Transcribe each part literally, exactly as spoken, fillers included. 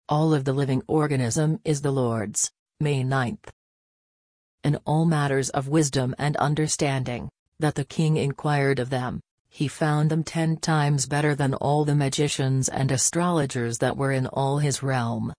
All of the living organism is the Lord's. May ninth. In all matters of wisdom and understanding, that the king inquired of them, he found them ten times better than all the magicians and astrologers that were in all his realm.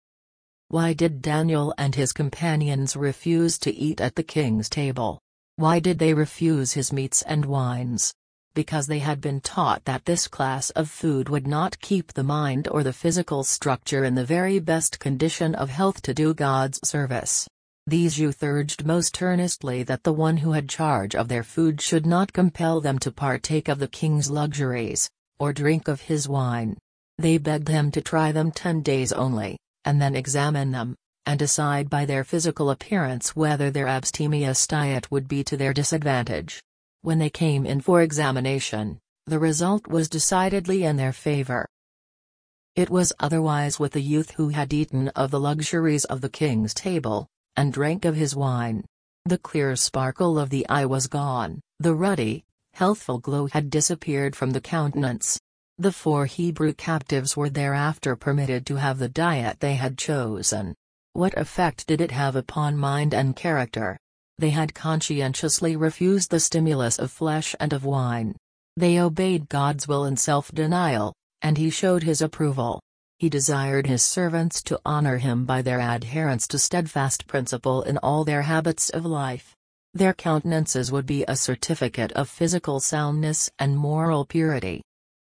Why did Daniel and his companions refuse to eat at the king's table? Why did they refuse his meats and wines? Because they had been taught that this class of food would not keep the mind or the physical structure in the very best condition of health to do God's service. These youth urged most earnestly that the one who had charge of their food should not compel them to partake of the king's luxuries, or drink of his wine. They begged him to try them ten days only, and then examine them, and decide by their physical appearance whether their abstemious diet would be to their disadvantage. When they came in for examination, the result was decidedly in their favor. It was otherwise with the youth who had eaten of the luxuries of the king's table, and drank of his wine. The clear sparkle of the eye was gone, the ruddy, healthful glow had disappeared from the countenance. The four Hebrew captives were thereafter permitted to have the diet they had chosen. What effect did it have upon mind and character? They had conscientiously refused the stimulus of flesh and of wine. They obeyed God's will in self-denial, and he showed his approval. He desired his servants to honor him by their adherence to steadfast principle in all their habits of life. Their countenances would be a certificate of physical soundness and moral purity.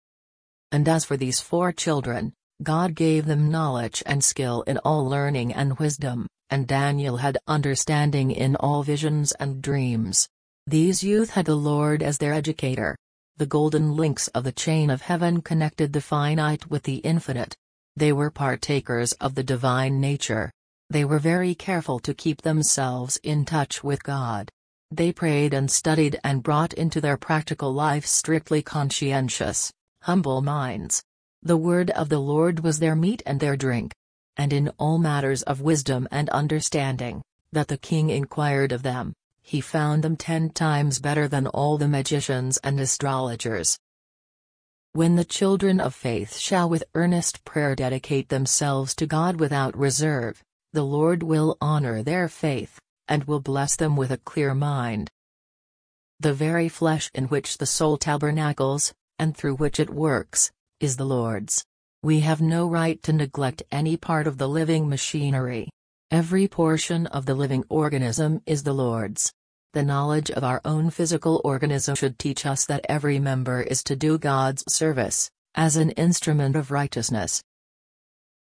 And as for these four children, God gave them knowledge and skill in all learning and wisdom, and Daniel had understanding in all visions and dreams. These youth had the Lord as their educator. The golden links of the chain of heaven connected the finite with the infinite. They were partakers of the divine nature. They were very careful to keep themselves in touch with God. They prayed and studied and brought into their practical life strictly conscientious, humble minds. The word of the Lord was their meat and their drink. And in all matters of wisdom and understanding, that the king inquired of them, he found them ten times better than all the magicians and astrologers. When the children of faith shall with earnest prayer dedicate themselves to God without reserve, the Lord will honor their faith, and will bless them with a clear mind. The very flesh in which the soul tabernacles, and through which it works, is the Lord's. We have no right to neglect any part of the living machinery. Every portion of the living organism is the Lord's. The knowledge of our own physical organism should teach us that every member is to do God's service, as an instrument of righteousness,